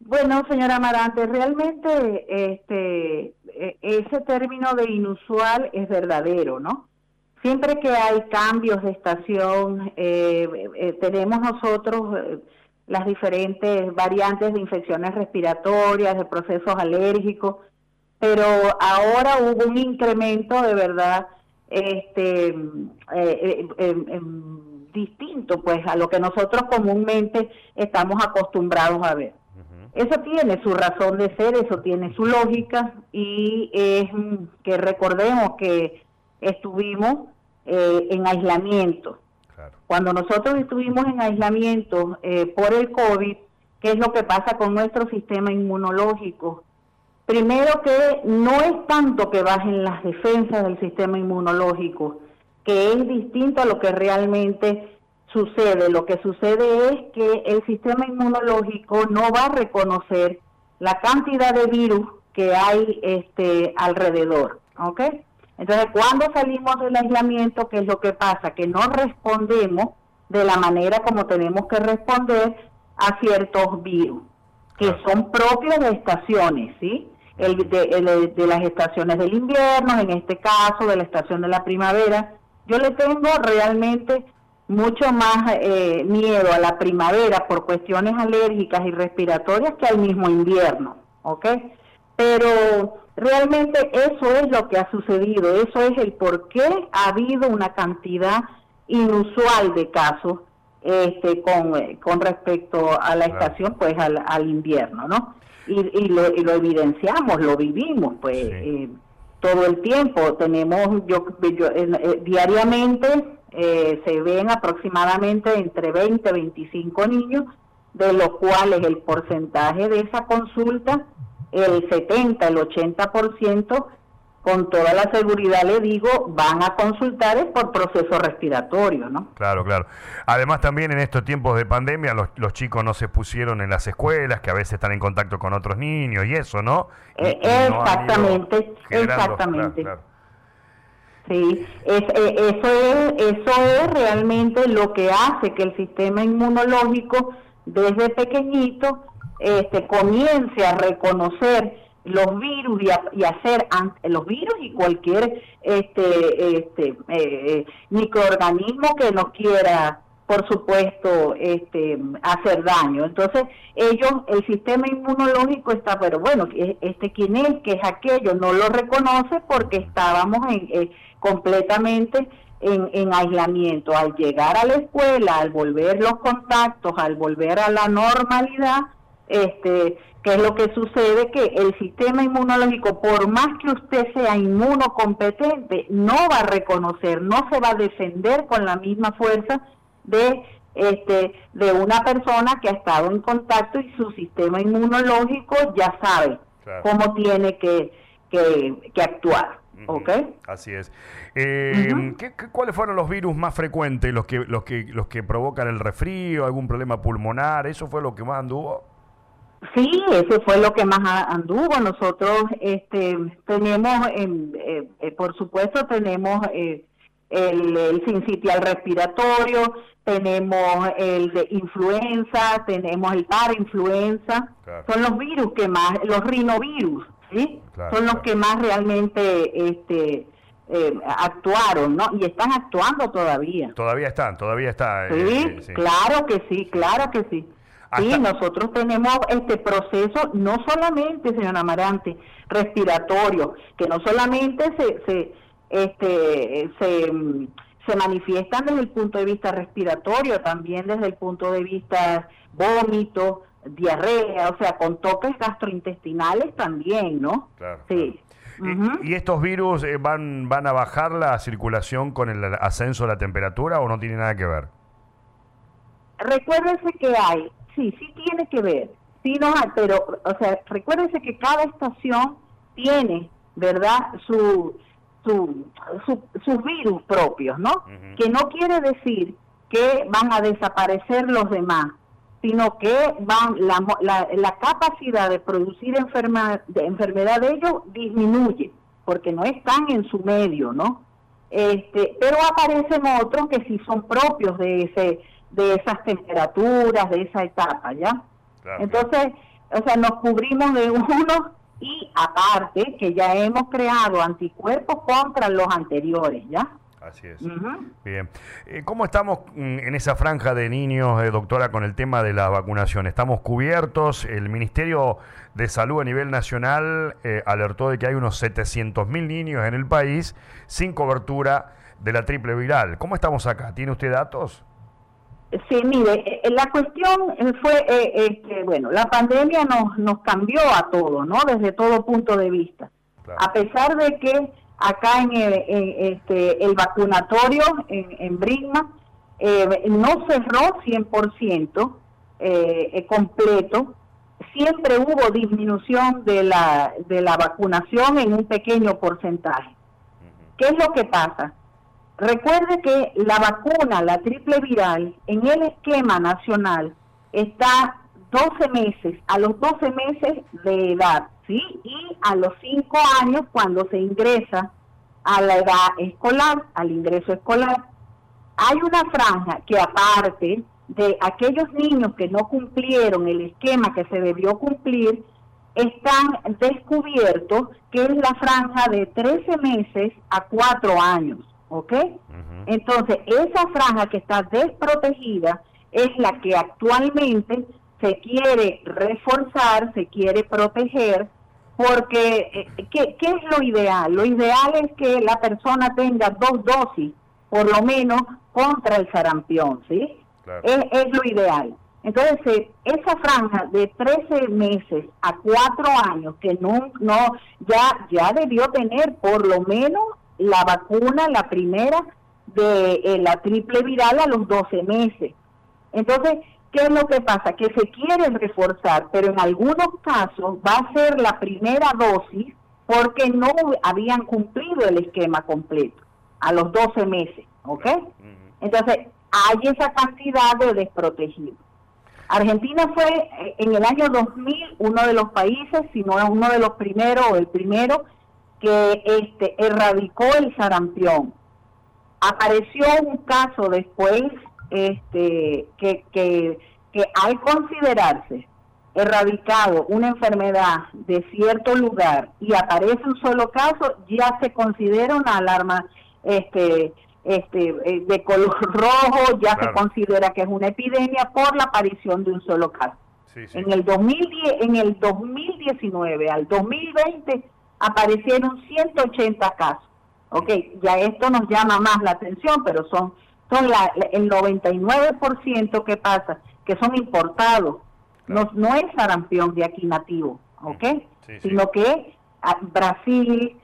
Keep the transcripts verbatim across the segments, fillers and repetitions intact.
Bueno, señora Amarante, realmente este, e- ese término de inusual es verdadero, ¿no? Siempre que hay cambios de estación, eh, eh, tenemos nosotros eh, las diferentes variantes de infecciones respiratorias, de procesos alérgicos, pero ahora hubo un incremento de verdad este eh, eh, eh, eh, distinto pues a lo que nosotros comúnmente estamos acostumbrados a ver. Ujú. Eso tiene su razón de ser, eso tiene su lógica y es mm, que recordemos que estuvimos eh, en aislamiento. Claro. Cuando nosotros estuvimos en aislamiento eh, por el COVID, ¿qué es lo que pasa con nuestro sistema inmunológico? Primero que no es tanto que bajen las defensas del sistema inmunológico, que es distinto a lo que realmente sucede. Lo que sucede es que el sistema inmunológico no va a reconocer la cantidad de virus que hay este, alrededor, ¿ok? Entonces, cuando salimos del aislamiento, ¿qué es lo que pasa? Que no respondemos de la manera como tenemos que responder a ciertos virus, que Claro. son propios de estaciones, ¿sí? El de, el de las estaciones del invierno, en este caso, de la estación de la primavera. Yo le tengo realmente mucho más eh, miedo a la primavera por cuestiones alérgicas y respiratorias que al mismo invierno, ¿ok? Pero realmente eso es lo que ha sucedido, eso es el por qué ha habido una cantidad inusual de casos este, con, eh, con respecto a la Claro. estación, pues al, al invierno, ¿no? Y, y, lo, y lo evidenciamos, lo vivimos, pues Sí. eh, todo el tiempo. Tenemos, yo, yo eh, eh, diariamente eh, se ven aproximadamente entre veinte, veinticinco niños, de los cuales el porcentaje de esa consulta, el setenta, el ochenta por ciento, con toda la seguridad le digo, van a consultar es por proceso respiratorio, ¿no? Claro, claro. Además también en estos tiempos de pandemia los, los chicos no se pusieron en las escuelas, que a veces están en contacto con otros niños y eso, ¿no? Y, Eh, y no han ido exactamente, generando- exactamente. Claro, Sí, es, eh, eso es, eso es realmente lo que hace que el sistema inmunológico desde pequeñito este, comience a reconocer los virus y, a, y hacer ante los virus y cualquier este, este eh, microorganismo que nos quiera, por supuesto, este, hacer daño. Entonces, ellos, el sistema inmunológico está, pero bueno, este quién es, qué es aquello, no lo reconoce porque estábamos en, eh, completamente en, en aislamiento. Al llegar a la escuela, al volver los contactos, al volver a la normalidad, este, ¿qué es lo que sucede? Que el sistema inmunológico, por más que usted sea inmunocompetente, no va a reconocer, no se va a defender con la misma fuerza de este de una persona que ha estado en contacto y su sistema inmunológico ya sabe Claro. cómo tiene que, que, que actuar, Ujú. ¿ok? Así es. Eh, Ujú. ¿qué, qué- ¿Cuáles fueron los virus más frecuentes, los que, los que, los que provocan el resfrío, algún problema pulmonar? ¿Eso fue lo que más anduvo? Sí, eso fue lo que más a- anduvo. Nosotros este, tenemos, em, eh, eh, por supuesto, tenemos eh, el, el sincitial respiratorio, tenemos el de influenza, tenemos el parainfluenza. Claro. Son los virus que más, los rinovirus, ¿sí? Claro, Son los claro. que más realmente este, eh, actuaron, ¿no? Y están actuando todavía. Todavía están, todavía está. Sí, eh, eh, sí. claro que sí, claro que sí. Sí, Hasta- nosotros tenemos este proceso, no solamente, señor Amarante, respiratorio, que no solamente se se este se, mm, se manifiestan desde el punto de vista respiratorio, también desde el punto de vista vómito, diarrea, o sea, con toques gastrointestinales también, ¿no? Claro, Sí. claro. Ujú. ¿Y, y estos virus eh, van, van a bajar la circulación con el ascenso de la temperatura o no tiene nada que ver? Recuérdense que hay, sí, sí tiene que ver, sí no hay, pero, o sea, recuérdense que cada estación tiene, ¿verdad?, su, su, su- sus virus propios, ¿no? Ujú. Que no quiere decir que van a desaparecer los demás, sino que van la, mo- la, la capacidad de producir enferma, de enfermedad de ellos disminuye, porque no están en su medio, ¿no? Este, pero aparecen otros que sí son propios de ese de esas temperaturas, de esa etapa, ¿ya? Claro, Entonces, o sea, nos cubrimos de uno y aparte que ya hemos creado anticuerpos contra los anteriores, ¿ya? Así es. Uh-huh. Bien. Eh, ¿Cómo estamos en esa franja de niños, eh, doctora, con el tema de la vacunación? ¿Estamos cubiertos? El Ministerio de Salud a nivel nacional eh, alertó de que hay unos setecientos mil niños en el país sin cobertura de la triple viral. ¿Cómo estamos acá? ¿Tiene usted datos? Sí, mire, la cuestión fue, eh, este, bueno, la pandemia nos, nos cambió a todos, ¿no? Desde todo punto de vista. Claro. A pesar de que acá en el, en este, el vacunatorio en, en Brisma eh, no cerró cien por ciento eh, eh, completo, siempre hubo disminución de la, de la vacunación en un pequeño porcentaje. Uh-huh. ¿Qué es lo que pasa? Recuerde que la vacuna, la triple viral, en el esquema nacional está doce meses, a los doce meses de edad, ¿sí? Y a los cinco años cuando se ingresa a la edad escolar, al ingreso escolar. Hay una franja que aparte de aquellos niños que no cumplieron el esquema que se debió cumplir, están descubiertos, que es la franja de trece meses a cuatro años. ¿Ok? Uh-huh. Entonces, esa franja que está desprotegida es la que actualmente se quiere reforzar, se quiere proteger, porque eh, ¿qué, ¿qué es lo ideal? Lo ideal es que la persona tenga dos dosis, por lo menos, contra el sarampión, ¿sí? Claro. Es, es lo ideal. Entonces, eh, esa franja de trece meses a cuatro años, que no, no ya, ya debió tener por lo menos la vacuna, la primera, de eh, la triple viral a los doce meses. Entonces, ¿qué es lo que pasa? Que se quiere reforzar, pero en algunos casos va a ser la primera dosis porque no habían cumplido el esquema completo a los doce meses, ¿ok? Entonces, hay esa cantidad de desprotegidos. Argentina fue en el año dos mil uno de los países, si no es uno de los primeros o el primero, que este erradicó el sarampión. Apareció un caso después este que, que, que al considerarse erradicado una enfermedad de cierto lugar y aparece un solo caso, ya se considera una alarma este este de color rojo, ya claro. Se considera que es una epidemia por la aparición de un solo caso. Sí, sí. En el dos mil diez, en el dos mil diecinueve al dos mil veinte aparecieron ciento ochenta casos. Ok, ya esto nos llama más la atención, pero son son la, el noventa y nueve por ciento que pasa, que son importados. Claro. No, no es sarampión de aquí nativo, ok, sí, sí. Sino que a Brasil,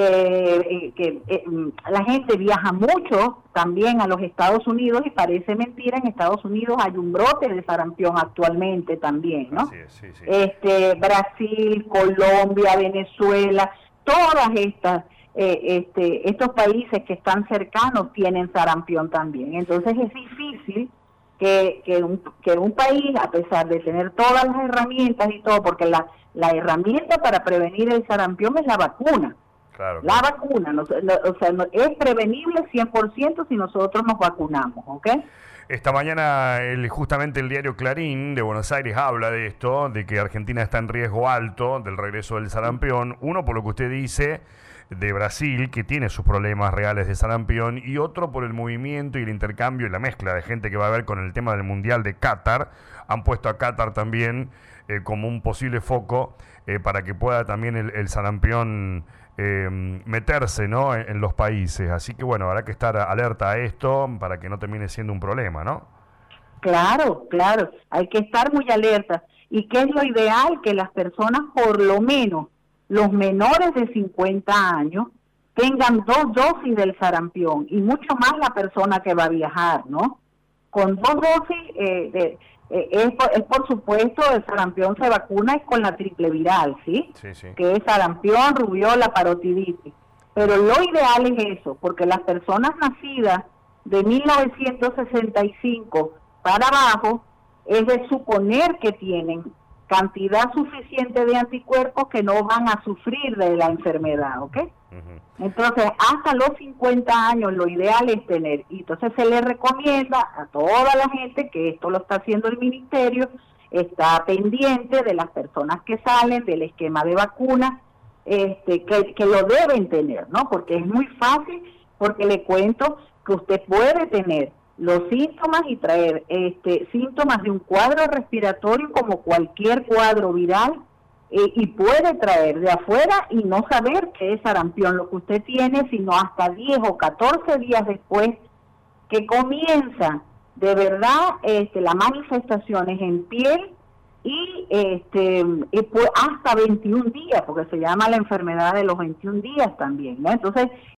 eh, que eh, la gente viaja mucho también a los Estados Unidos y parece mentira, en Estados Unidos hay un brote de sarampión actualmente también, ¿no? Sí, sí, sí. Este, Brasil, Colombia, Venezuela, todas estas eh, este, estos países que están cercanos tienen sarampión también. Entonces es difícil que, que, un, que un país, a pesar de tener todas las herramientas y todo, porque la, la herramienta para prevenir el sarampión es la vacuna. Claro, la claro. vacuna, no, no, o sea, no, es prevenible cien por ciento si nosotros nos vacunamos, ¿ok? Esta mañana el, justamente el diario Clarín de Buenos Aires habla de esto, de que Argentina está en riesgo alto del regreso del sarampión. Uno, por lo que usted dice, de Brasil, que tiene sus problemas reales de sarampión, y otro por el movimiento y el intercambio y la mezcla de gente que va a ver con el tema del Mundial de Qatar. Han puesto a Qatar también eh, como un posible foco eh, para que pueda también el, el sarampión Eh, meterse, ¿no?, en, en los países. Así que bueno, habrá que estar alerta a esto para que no termine siendo un problema, ¿no? Claro, claro, hay que estar muy alerta. ¿Y qué es lo ideal? Que las personas, por lo menos los menores de cincuenta años, tengan dos dosis del sarampión, y mucho más la persona que va a viajar, ¿no? Con dos dosis eh, de Eh, es, por, es por supuesto, el sarampión se vacuna es con la triple viral, ¿sí? Sí, sí. Que es sarampión, rubiola, parotiditis. Pero lo ideal es eso, porque las personas nacidas de mil novecientos sesenta y cinco para abajo, es de suponer que tienen cantidad suficiente de anticuerpos que no van a sufrir de la enfermedad, ¿ok? Uh-huh. Entonces, hasta los cincuenta años lo ideal es tener, y entonces se le recomienda a toda la gente, que esto lo está haciendo el ministerio, está pendiente de las personas que salen, del esquema de vacunas, este, que, que lo deben tener, ¿no? Porque es muy fácil, porque le cuento que usted puede tener los síntomas y traer este, síntomas de un cuadro respiratorio como cualquier cuadro viral, eh, y puede traer de afuera y no saber que es sarampión lo que usted tiene, sino hasta diez o catorce días después que comienza de verdad este, las manifestaciones en piel y, este, y pues hasta veintiún días, porque se llama la enfermedad de los veintiún días también, ¿no? Entonces,